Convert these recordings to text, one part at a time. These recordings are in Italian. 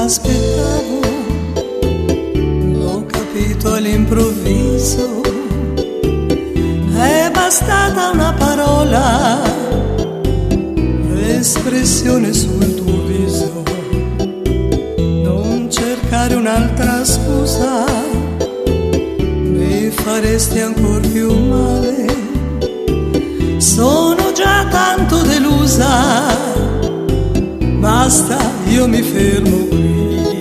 l'aspettavo, l'ho capito all'improvviso, è bastata una parola, l'espressione sul tuo viso, non cercare un'altra scusa, mi faresti ancor più male, sono già tanto delusa, basta, io mi fermo qui.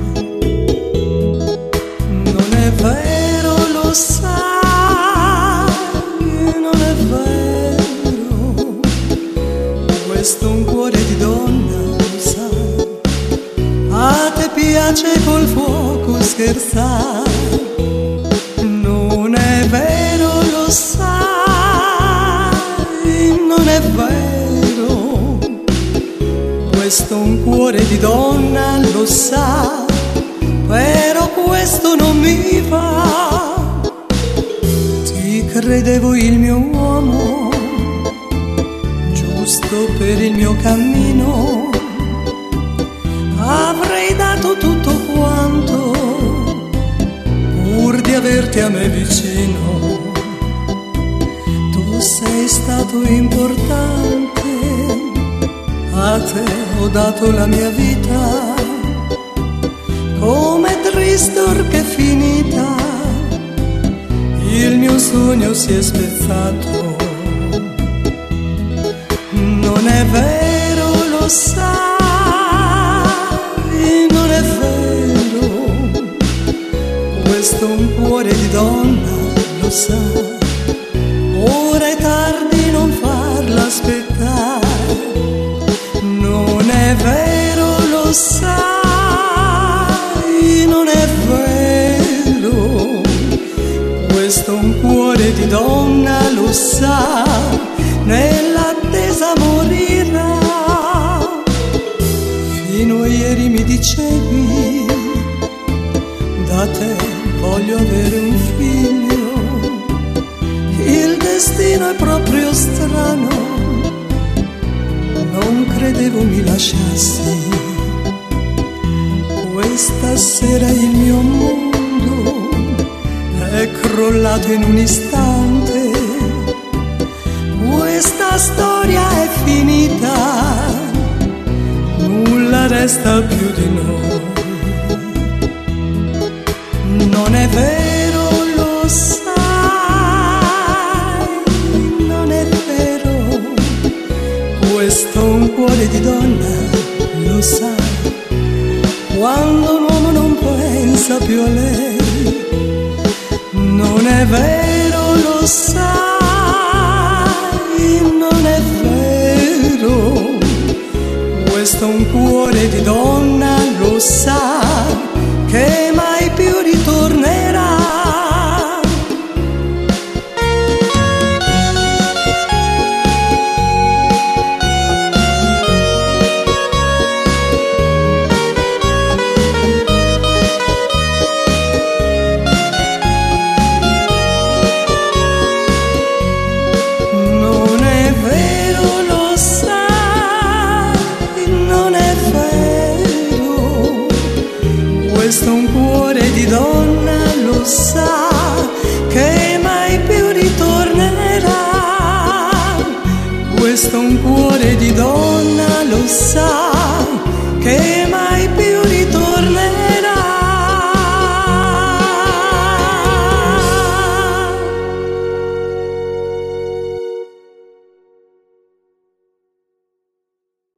Non è vero, lo sai, non è vero, questo è un cuore di donna, lo sai, a te piace col fuoco scherzare. Non è vero, lo sai, non è vero, questo è un cuore di donna, lo sa, però questo non mi va. Ti credevo il mio uomo, giusto per il mio cammino, avrei dato tutto quanto pur di averti a me vicino. Tu sei stato importante, a te ho dato la mia vita, come triste or che è finita, il mio sogno si è spezzato. Non è vero, lo sai, non è vero, questo è un cuore di donna, lo sa, ora è tardi, non farla aspettare. Non è vero, lo sai, non è vero, questo è un cuore di donna, lo sa, nell'attesa morirà. Fino a ieri mi dicevi, da te voglio avere un figlio, il destino è proprio strano, non credevo mi lasciassi. Questa sera il mio mondo è crollato in un istante, questa storia è finita, nulla resta più di noi. Non è vero, lo sai, non è vero, questo è un cuore di donna, lo sai, quando un uomo non pensa più a lei. Non è vero, lo sai, non è vero, questo è un cuore di donna, lo sa,